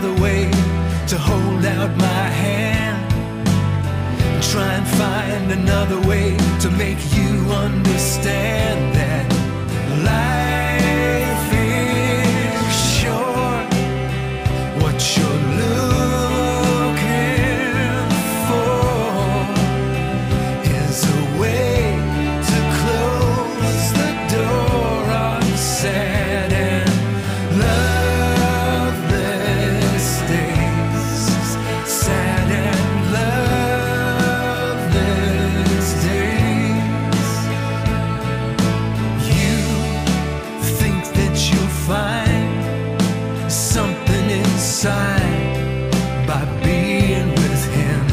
another way to hold out my hand. Try and find another way to make you understand that life is short. What you're looking for is a way to close the door on sad and loveless days. Sad and loveless days. You think that you'll find something inside by being with him.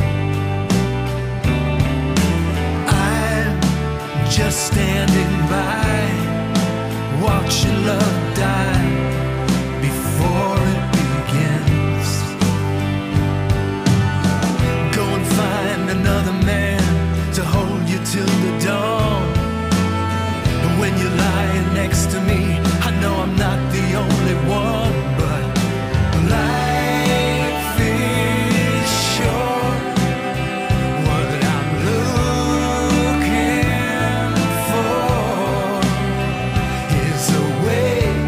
I'm just standing by, watching love die before it begins. Go and find another man to hold you till the dawn. And when you're lying next to me, I know I'm not the only one, but life is short. What I'm looking for is a way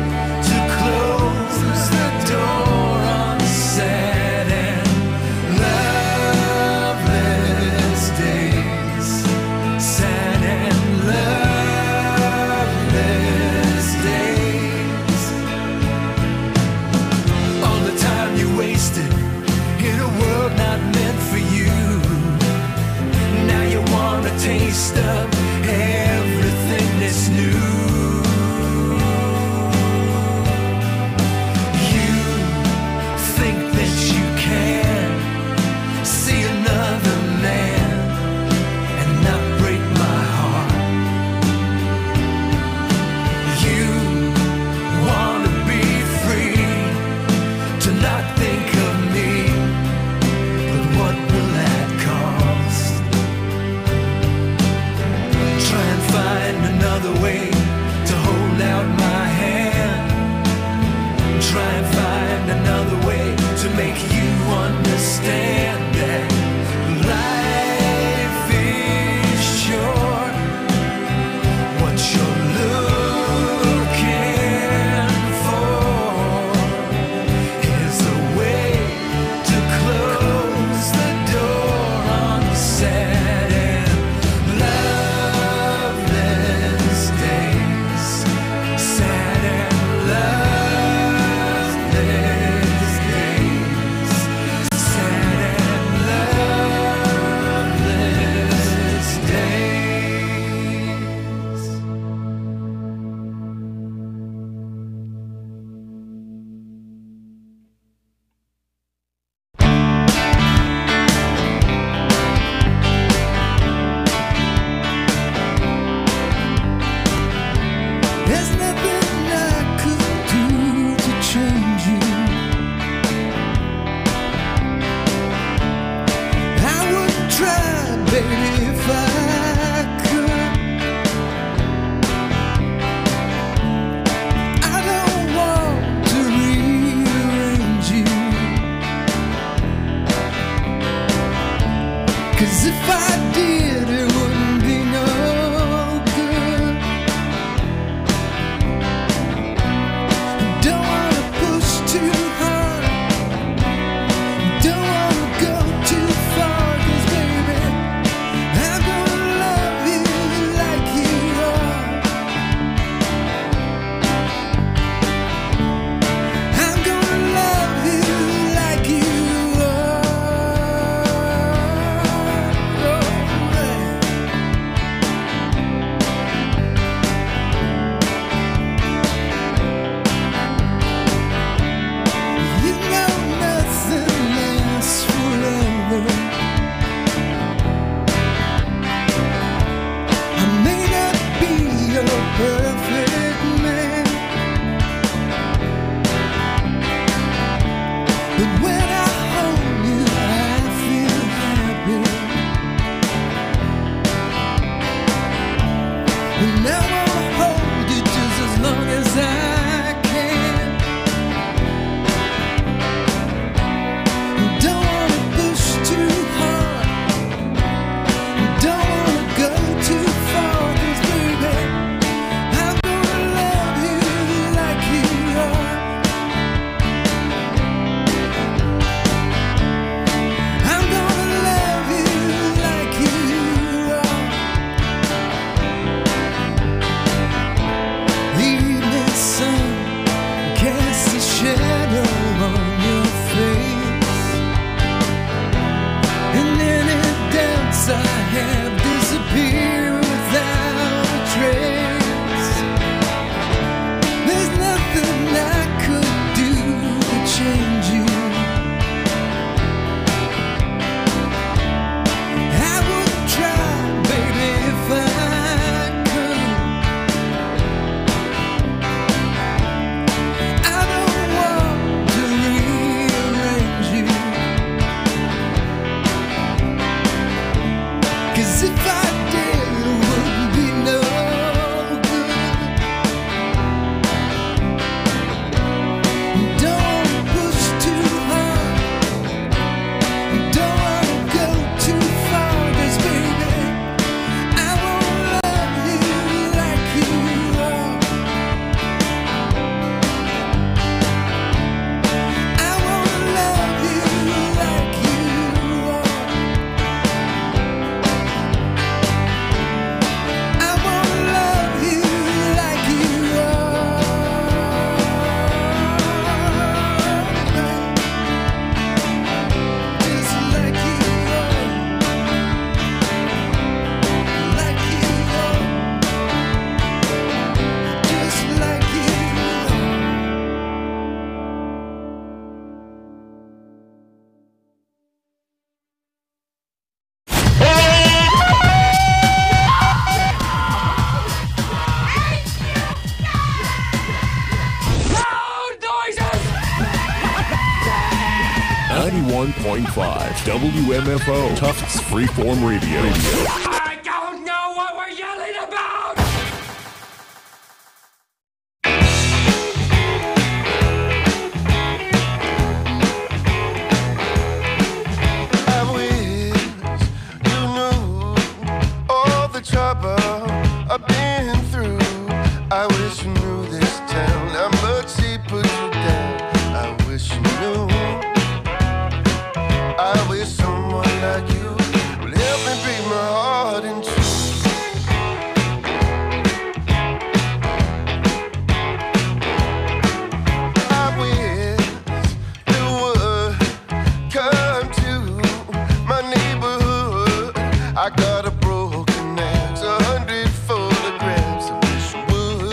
101.5 WMFO, Tufts Freeform Radio. I don't know what we're yelling about! I wish you knew all the trouble I've been through. I wish you knew this town, how much he put you down. I wish you knew. I wish someone like you would help me break my heart in two. I wish you would come to my neighborhood. I got a broken axe, 100 photographs. I wish you would.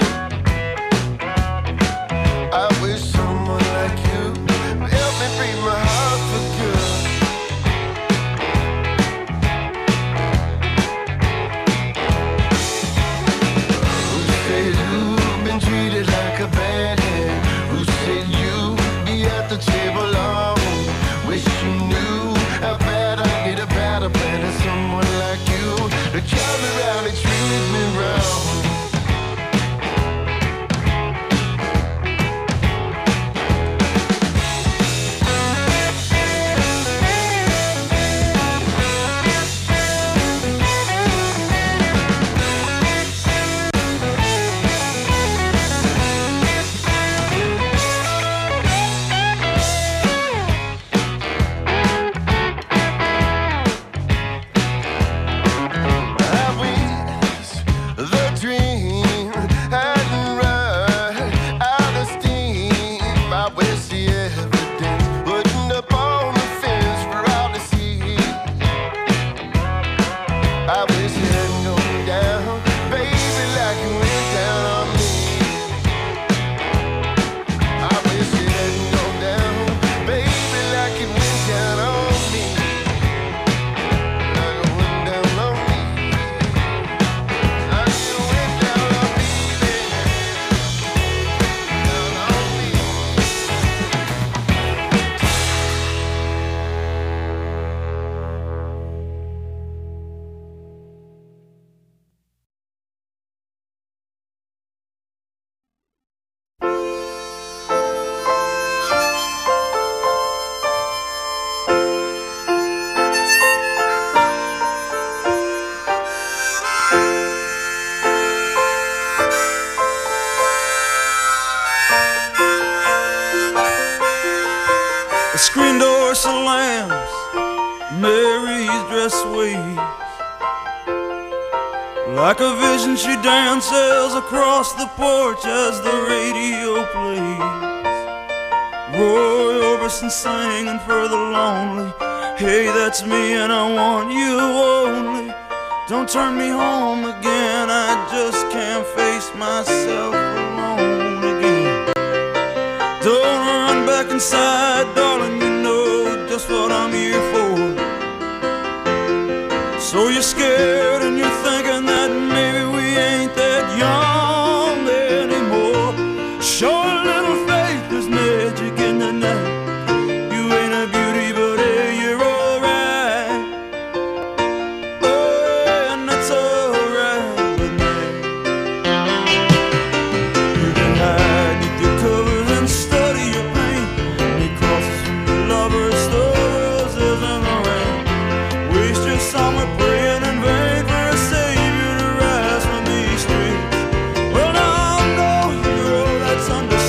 I wish someone like you would help me break my heart for good. Who said you've been treated like a bad hand? Who said you'd be at the table alone? Wish you knew how bad I need a better plan than someone like you to drive me around and treat me wrong. The screen door slams, Mary's dress waves. Like a vision she dances across the porch as the radio plays. Roy Orbison singing for the lonely. Hey, that's me and I want you only. Don't turn me home again, I just can't face myself alone again. Don't run back inside, darling, you know just what I'm here for. So you're scared and you're thinking that maybe we ain't that young anymore. Show a little faith, there's magic in the night. You ain't a beauty, but hey, you're alright. Oh, and that's alright with me. You can hide beneath your covers and study your pain. You cross your lovers, the roses and the rain. Waste your summer praying in vain for a savior to rise from these streets. Well, now I know you're all that's understood.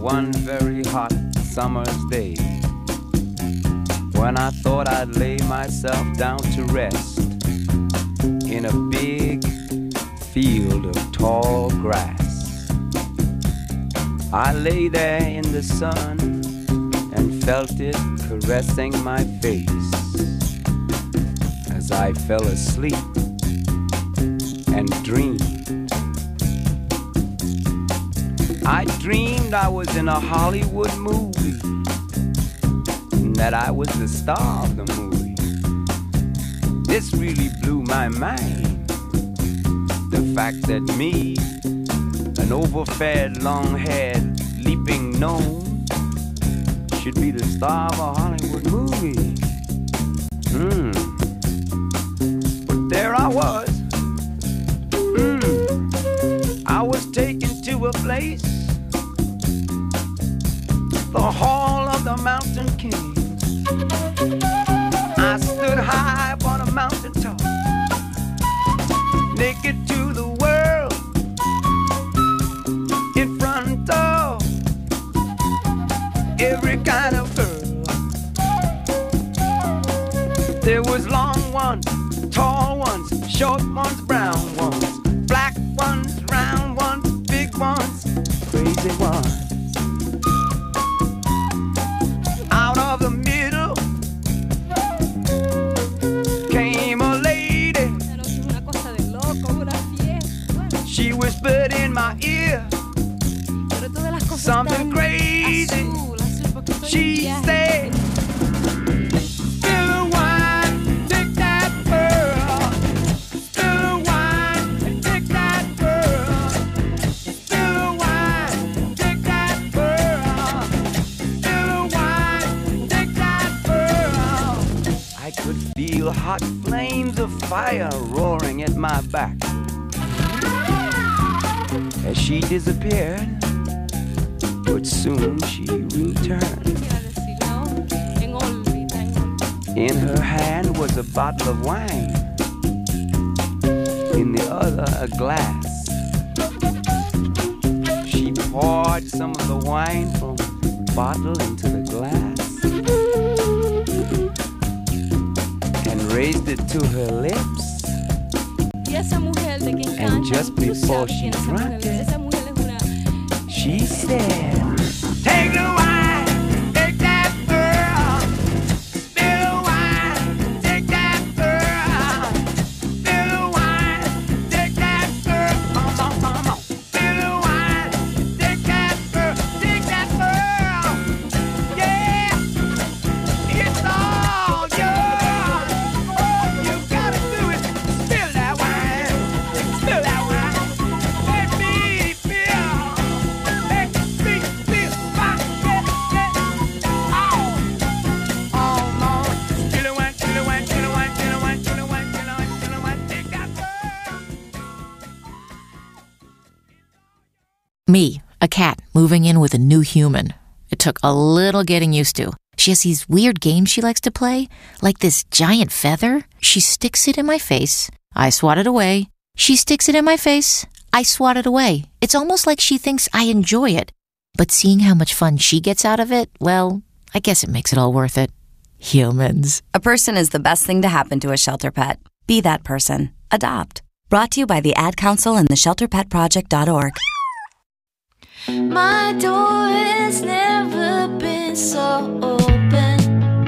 one very hot summer's day, when I thought I'd lay myself down to rest in a big field of tall grass. I lay there in the sun and felt it caressing my face as I fell asleep and dreamed. I dreamed I was in a Hollywood movie and that I was the star of the movie. This really blew my mind. The fact that me, an overfed, long-haired, leaping gnome, should be the star of a Hollywood movie. But there I was. I was taken to a place, the Hall of the Mountain King. I stood high upon a mountain top, naked to the world, in front of every kind of girl. There was long ones, tall ones, short ones, brown ones, black ones, round ones, big ones, crazy ones. Out of the middle came a lady. She whispered in my ear something crazy. She said, "Spill the wine, take that pearl. Spill the wine and take that pearl. Spill the wine, take that pearl. Spill the wine, take that pearl." I could feel hot flames of fire roaring at my back as she disappeared, but soon she returned. In her hand was a bottle of wine, in the other a glass. She poured some of the wine from the bottle into the glass and raised it to her lips. And just before she drank it, she said, "Take the wine, take that pearl. Spill the wine, take that pearl. Spill the wine, take that pearl. Come on, come on. Spill the wine, take that pearl, take that pearl. Yeah, it's all yours. You gotta do it. Spill that wine, spill that wine. Let me feel, let me feel my head. Oh, Lord. Spill the wine, spill the wine, spill the wine, spill the wine, spill the wine, spill the wine, spill the wine. Take that pearl. Me, a cat, moving in with a new human. It took a little getting used to. She has these weird games she likes to play, like this giant feather. She sticks it in my face. I swat it away. She sticks it in my face. I swat it away. It's almost like she thinks I enjoy it. But seeing how much fun she gets out of it, well, I guess it makes it all worth it. Humans. A person is the best thing to happen to a shelter pet. Be that person. Adopt. Brought to you by the Ad Council and the ShelterPetProject.org. My door has never been so open.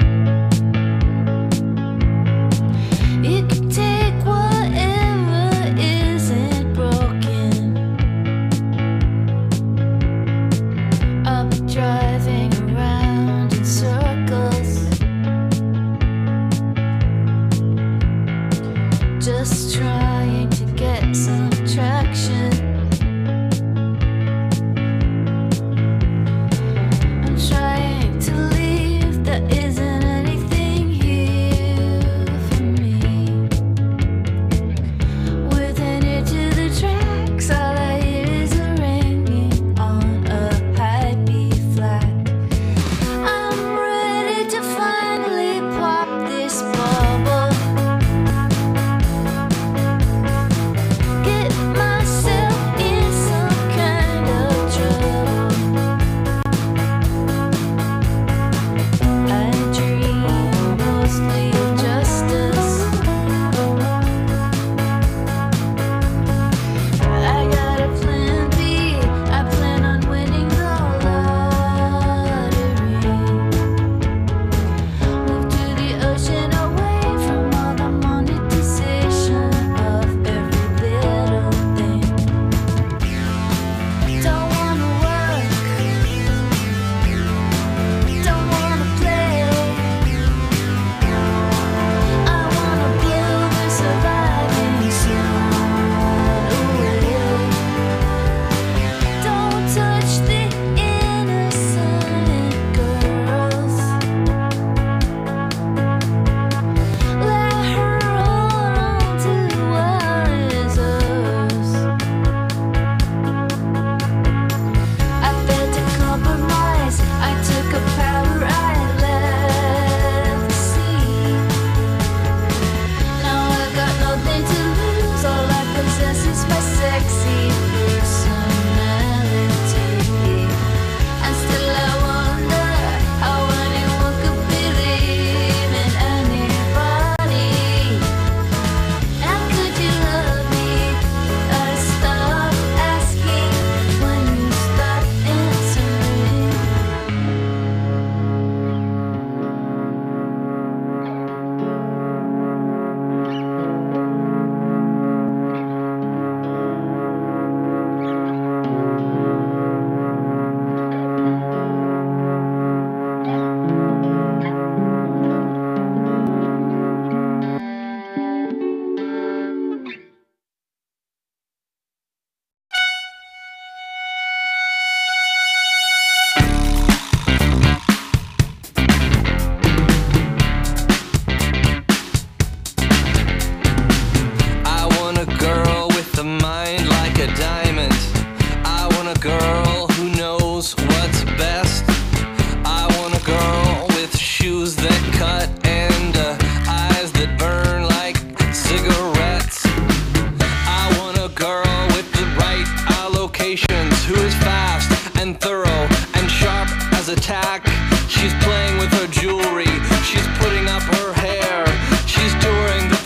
You can take whatever isn't broken. I'll be driving around in circles, just trying to get some traction. I'm trying to leave, there isn't anything here for me. With an ear to the tracks, all I hear is a ringing on a high B flat. I'm ready to finally pop this bubble.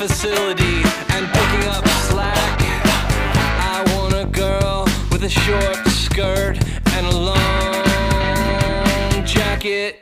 facility and picking up slack. I want a girl with a short skirt and a long jacket.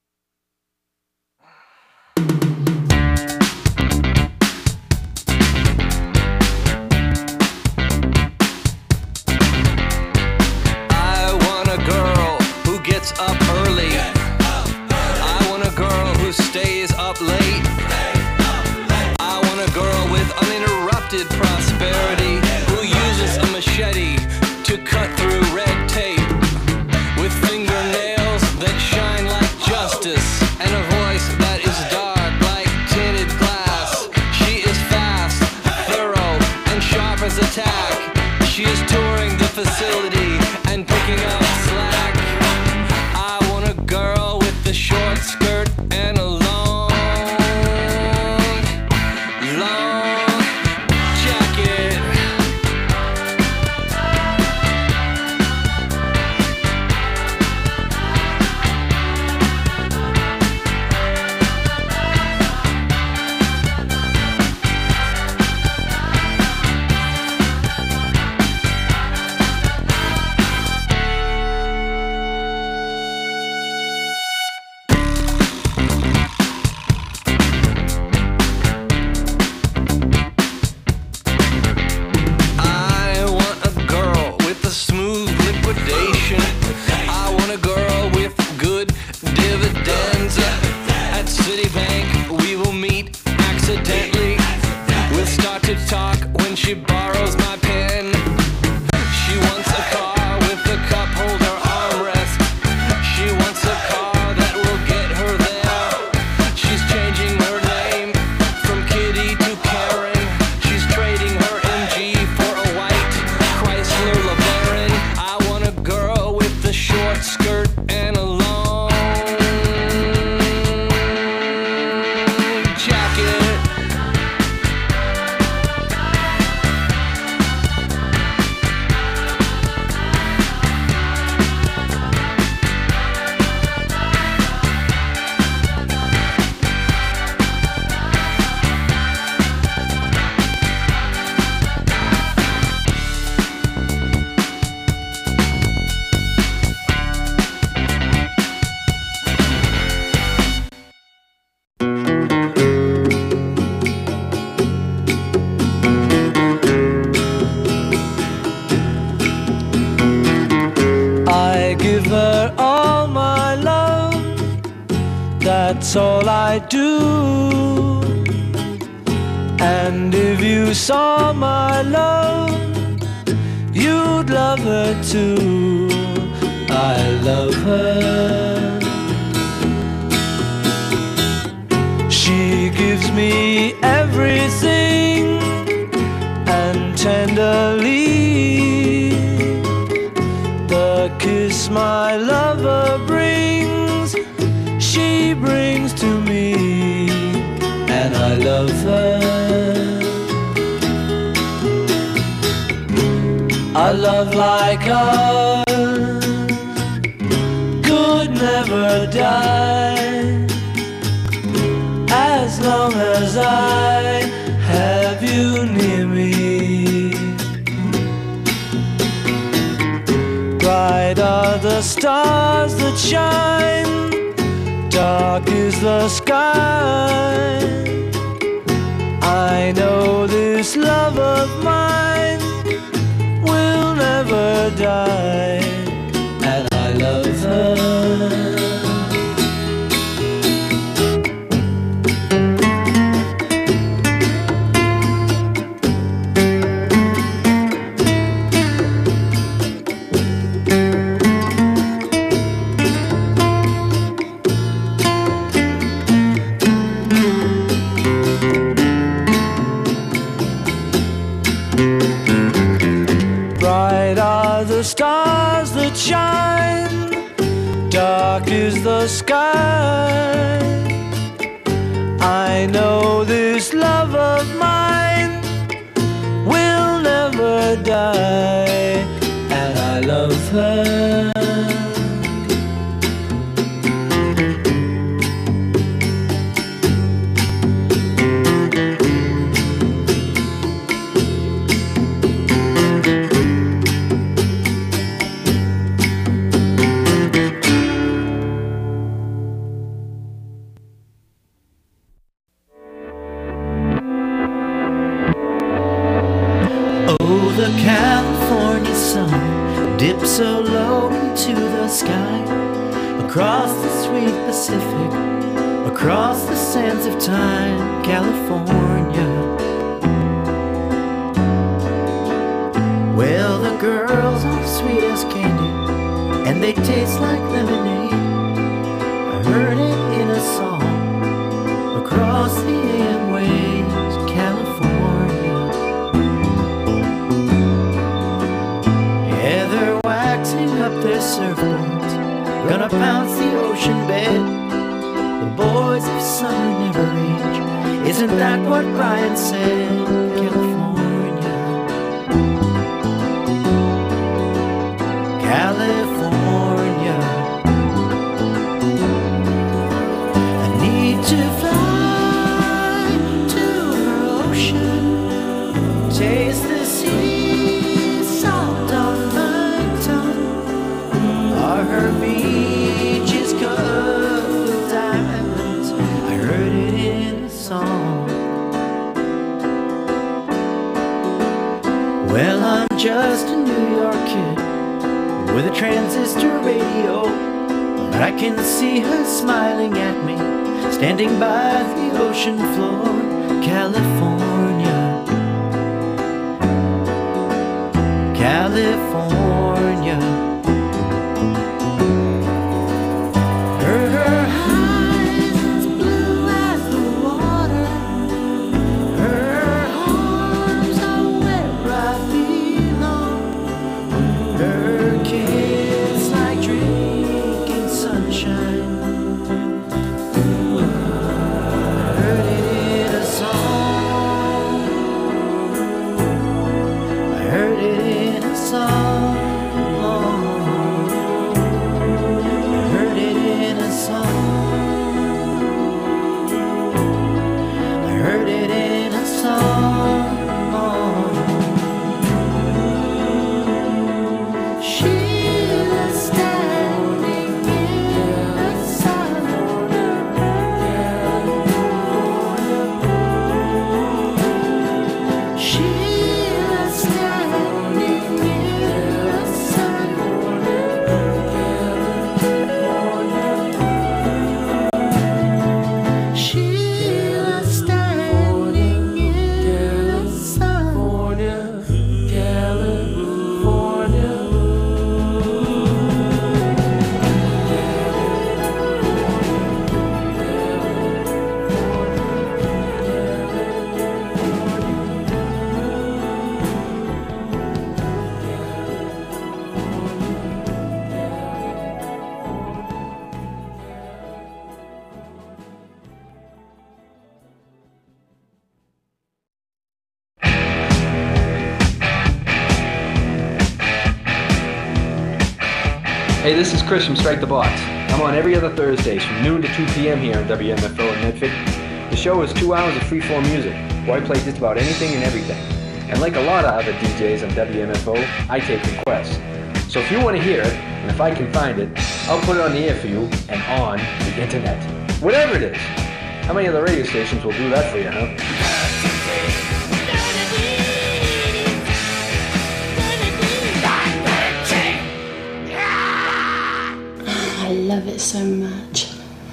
I want a girl who gets up early. I want a girl who stays up late. I want a girl with uninterrupted prosperity, who uses a machete to cut through red tape, with fingernails that shine like justice and a voice that is dark like tinted glass. She is fast, thorough, and sharp as a tack. She is touring the facility and picking up slack. I want a girl with a short skirt and a long jacket. I want a girl with a smooth liquidation. I want a girl with good dividends. At Citibank we will meet accidentally. We'll start to talk when she borrows my pen. She wants a car with a cup holder armrest. She wants a car that will get her there. She's changing her name from Kitty to Karen. She's trading her MG for a white Chrysler LeBaron. I want a girl with a short skirt and a long jacket. I give her all my love, that's all I do. And if you saw my love, you'd love her too. I love her. She gives me everything, and tenderly the kiss my lover brings, she brings to me, and I love her. A love like ours could never die, as long as I have you near me. Bright are the stars that shine, dark is the sky. I know this love of mine will never die, and I love her. Bright are the stars that shine, dark is the sky. I know this love of mine will never die, and I love her. the California sun dips so low into the sky, across the sweet Pacific, across the sands of time, California. Well, the girls are sweet as candy, and they taste like lemonade. I heard it in a song across the AM waves, California. Yeah, they're waxing up their surfboards, gonna bounce the ocean bed. The boys of summer never age, isn't that what Brian said? California, California. I need to fly to her ocean, taste the sea salt on my tongue. Are her beaches covered with diamonds? I heard it in a song. Well, I'm just a New York kid with a transistor radio, but I can see her smiling at me, standing by the ocean floor, California, California. Her eyes as blue as the water, her arms are where I belong, her kiss like drinking sunshine. I heard it in a song. I heard it in a song. I heard it in a song. I heard it in a song. She was standing in the sun. She was standing in the sun. She was standing in the sun. Hey, this is Chris from Strike the Box. I'm on every other Thursdays from noon to 2 p.m. here on WMFO in Medford. The show is 2 hours of freeform music, where I play just about anything and everything. And like a lot of other DJs on WMFO, I take requests. So if you want to hear it, and if I can find it, I'll put it on the air for you and on the internet. Whatever it is. How many other radio stations will do that for you, huh? I love it so much.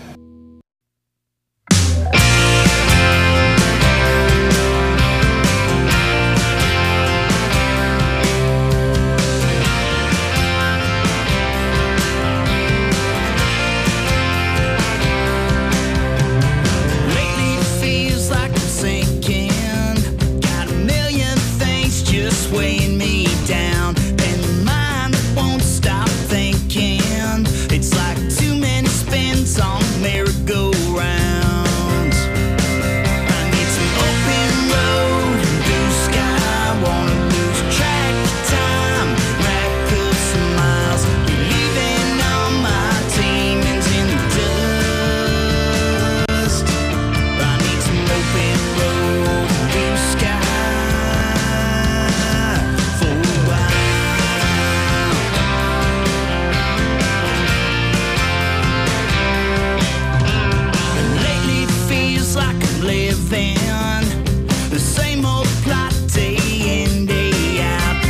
Lately it feels like I'm sinking. Got a million things just weighing me down. And the mind that won't stop thinking. It's like too many spins on merry-go-rounds. I need some open road and blue sky. Wanna lose track of time, rack up some miles. Leaving all my demons in the dust. I need some open road and blue sky for a while. And lately it feels like I'm living the same old plot day in, day out.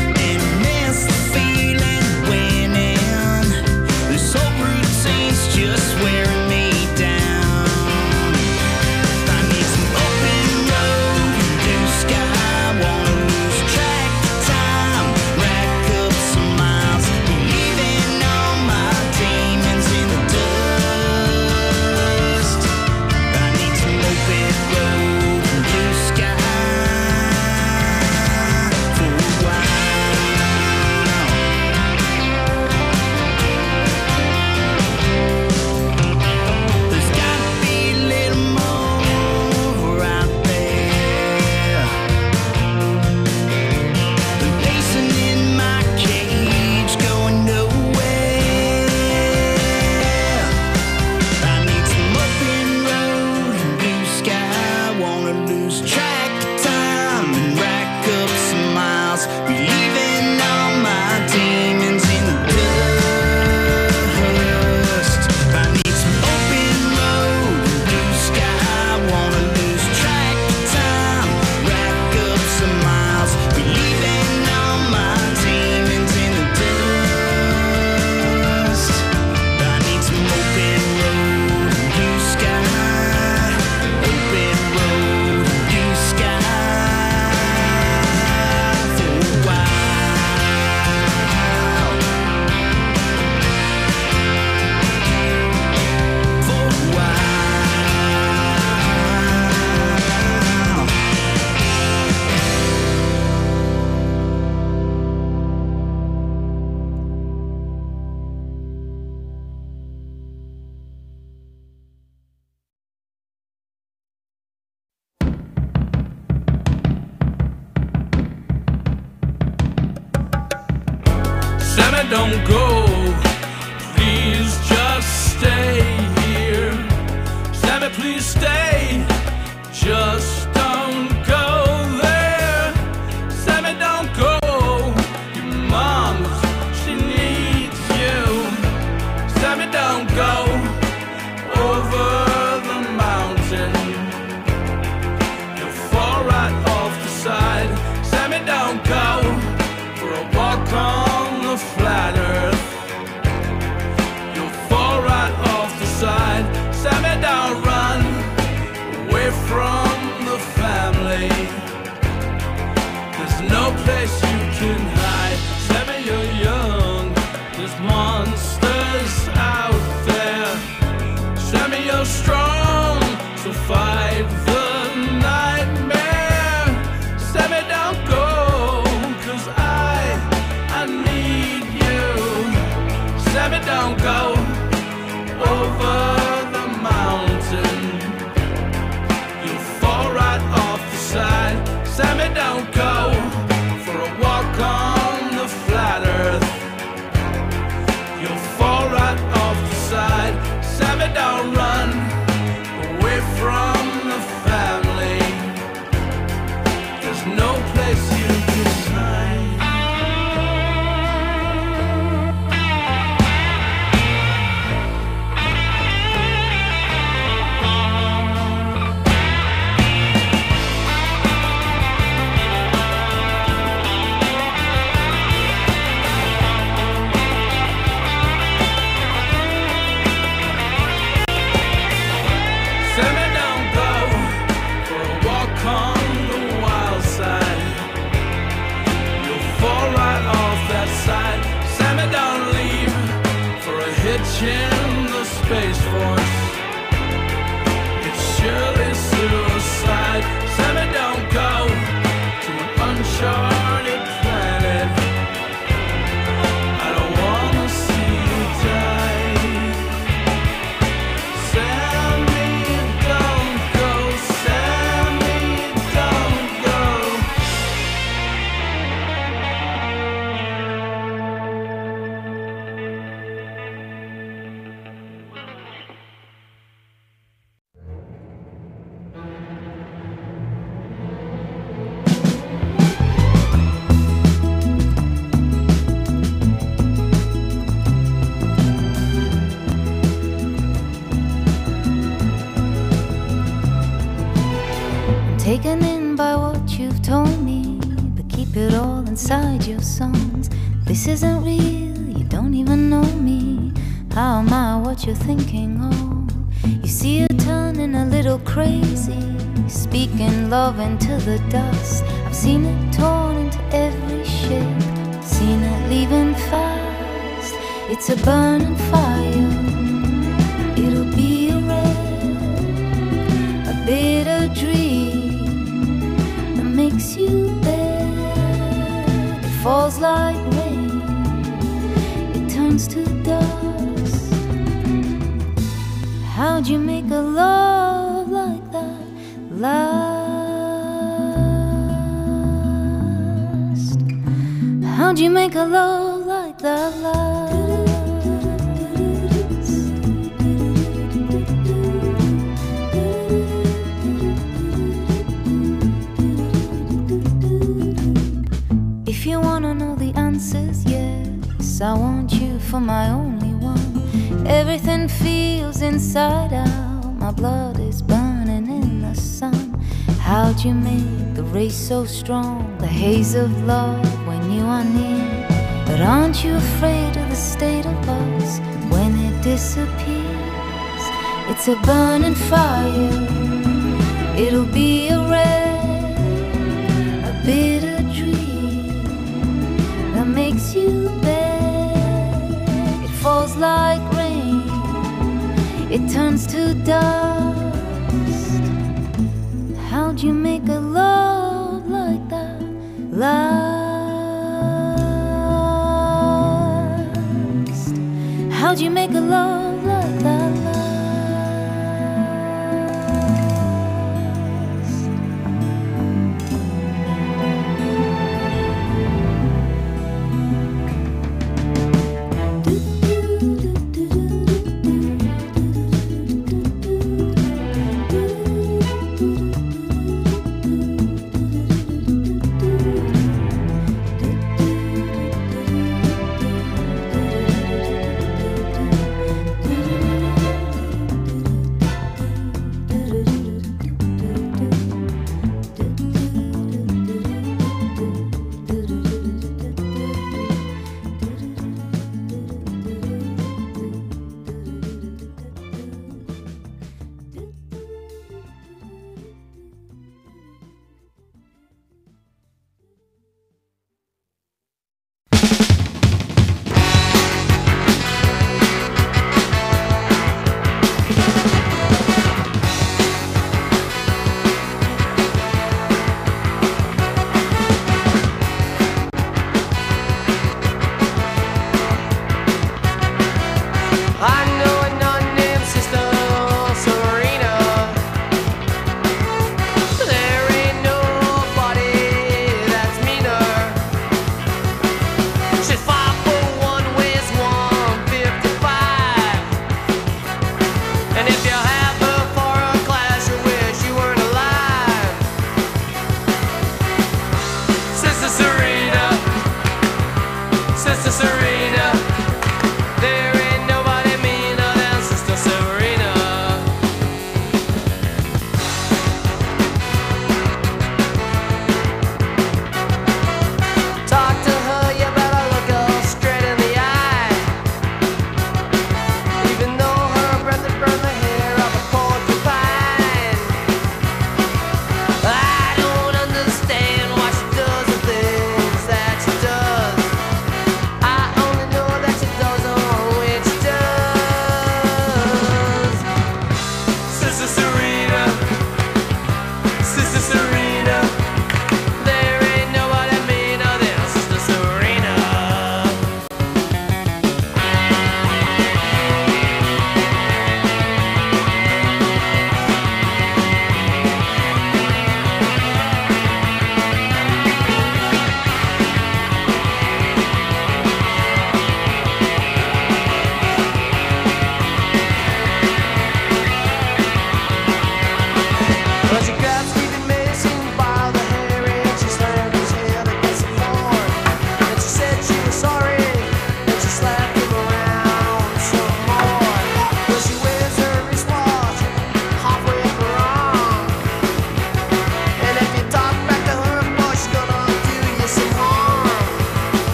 lose track of time and rack up some miles, be leaving all my demons in the dust. I need some open road and blue sky. Wanna lose track of time, rack up some miles, be leaving all my demons in the dust. I need some open road and blue sky. Open road and blue sky for a while. For a while. Sammy, don't go. Please just stay here. Sammy, please stay. Just don't go there. Sammy, don't go. Your mom, she needs you. Sammy, don't go over the mountain. You'll fall right off the side. Sammy, don't go for a walk on the flat earth. You'll fall right off the side. Sammy, don't run away from the family. There's no place you can hide. Sammy, you're young. There's monsters out there. Sammy, you're strong, so fight the nightmare. Sammy, don't go, 'cause I need you. Sammy, don't go over the mountain. You'll fall right off the side. Sammy, don't go for a walk on the flat earth. You'll fall right off the side. Sammy, don't run away from the family. There's no place you can hide. Sammy, don't go for a walk on the wild side. You'll fall right off that side. Sammy, don't leave for a hitch in the Space Force. It's surely suicide. Sammy, don't go to an uncharted planet. I don't wanna see you die. Sammy, don't go. Sammy, don't go. Taken in by what you've told me, but keep it all inside your songs. This isn't real, you don't even know me. How am I what you're thinking of? You see you're turning a little crazy, speaking love into the dust. I've seen it torn into every shape, seen it leaving fast. It's a burning fire, it'll be a red, a bitter dream that makes you bad. It falls like rain, it turns to dust. How'd you make a love like that last? How'd you make a love like that last? If you wanna know the answers, yes, I want you for my only one. Everything feels inside out, my blood is burning in the sun. How'd you make the race so strong, the haze of love when you are near? But aren't you afraid of the state of us when it disappears? It's a burning fire, it'll be a red, a bitter dream that makes you bad. It falls like rain, it turns to dust. How'd you make a love like that last? How'd you make a love